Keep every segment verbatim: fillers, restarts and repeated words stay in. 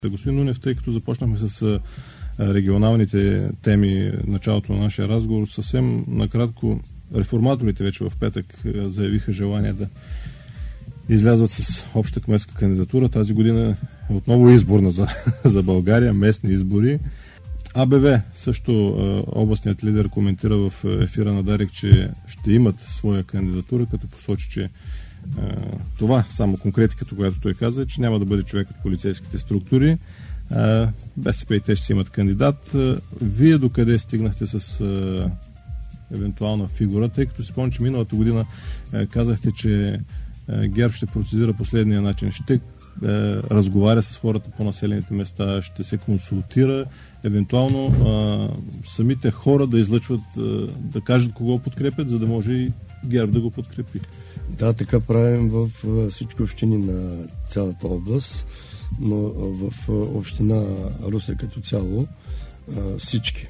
Господин Нунев, тъй като започнахме с регионалните теми началото на нашия разговор, съвсем накратко, реформаторите вече в петък заявиха желание да излязат с обща кметска кандидатура. Тази година е отново изборна за, за България, местни избори. АБВ също областният лидер коментира в ефира на Дарик, че ще имат своя кандидатура, като посочи, че това, само конкретиката, която той каза, е, че няма да бъде човек от полицейските структури. БСП и те ще си имат кандидат. Вие докъде стигнахте с евентуална фигура, тъй като си спомням, че миналата година казахте, че ГЕРБ ще процедира последния начин. Ще разговаря с хората по населените места, ще се консултира, евентуално самите хора да излъчват, да кажат кого подкрепят, за да може и ГЕРБ да го подкрепи. Да, така правим в всички общини на цялата област, но в община Русе като цяло всички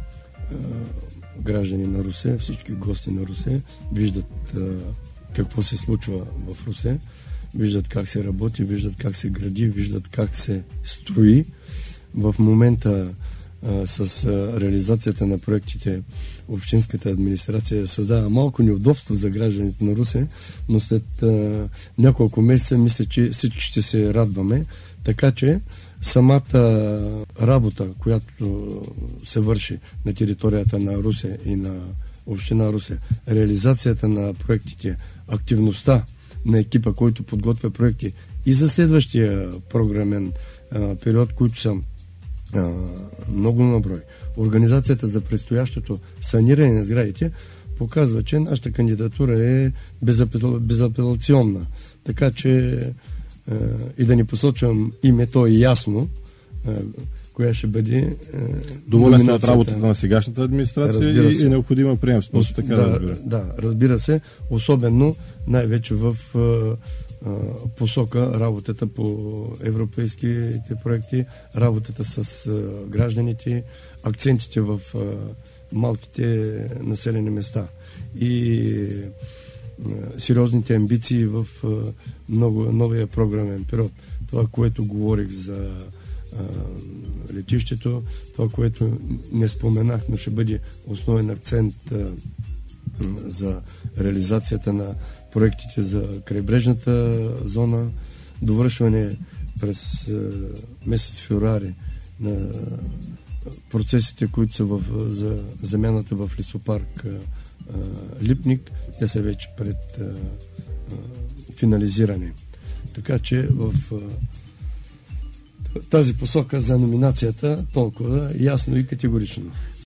граждани на Русе, всички гости на Русе виждат какво се случва в Русе, виждат как се работи, виждат как се гради, виждат как се строи. В момента а, с а, реализацията на проектите общинската администрация създава малко неудобство за гражданите на Русе, но след а, няколко месеца мисля, че всички ще се радваме. Така че самата работа, която се върши на територията на Русе и на община Русе, реализацията на проектите, активността на екипа, който подготвя проекти и за следващия програмен а, период, които са а, много на брой. Организацията за предстоящото саниране на сградите показва, че нашата кандидатура е безапел... безапелационна. Така че а, и да ни посочвам име, то е ясно, а, коя ще бъде доволен сте от работата на сегашната администрация и е необходима приемственост. Така да, разбира. да, разбира се. Особено най-вече в а, а, посока работата по европейските проекти, работата с а, гражданите, акцентите в а, малките населени места и а, сериозните амбиции в а, много, новия програмен период. Това, което говорих за летището, това, което не споменах, но ще бъде основен акцент а, за реализацията на проектите за крайбрежната зона, довършване през а, месец февруари на процесите, които са в, за замяната в лесопарк а, а, Липник, те са вече пред а, а, финализиране. Така че в а, тази посока за номинацията толкова ясно и категорично.